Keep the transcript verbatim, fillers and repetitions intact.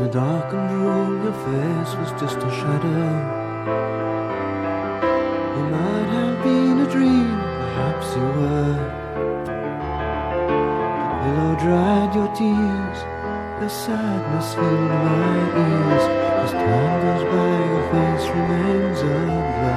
the darkened room your face was just a shadow. You might have been a dream, perhaps you were. The pillow dried your tears, your sadness filled my ears. As time goes by your face remains a blur.